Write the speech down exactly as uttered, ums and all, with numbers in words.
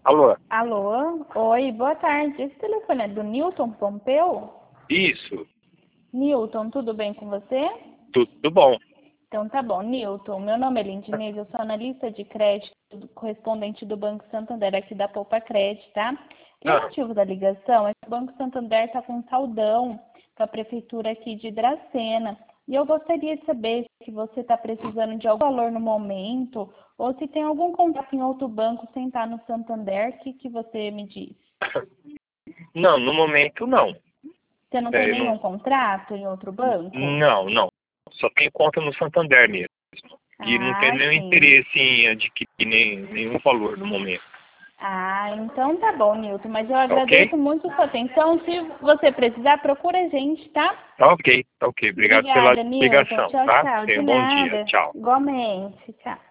Alô? Alô? Oi, boa tarde. Esse telefone é do Newton Pompeu? Isso. Newton, tudo bem com você? Tudo bom. Então tá bom. Newton, meu nome é Lindinês, eu sou analista de crédito do correspondente do Banco Santander aqui da Poupa Crédito, tá? E o Ah, motivo da ligação é que o Banco Santander está com um saldão com a prefeitura aqui de Dracena. E eu gostaria de saber se você está precisando de algum valor no momento ou se tem algum contato em outro banco sem estar no Santander, o que, que você me diz? não, no momento não. Você não tem É, nenhum não. contrato em outro banco? Não, não. Só tem conta no Santander mesmo. E não tem Ah, nenhum sim. interesse em adquirir nem, nenhum valor no momento. Ah, então tá bom, Nilton. Mas eu Tá ok? agradeço muito sua atenção. Se você precisar, procura a gente, tá? Tá ok, tá ok. Obrigado pela Obrigada, Nilton. ligação, Tchau, tá? tchau. Tenha De um bom dia. nada. Tchau. Igualmente. Tchau.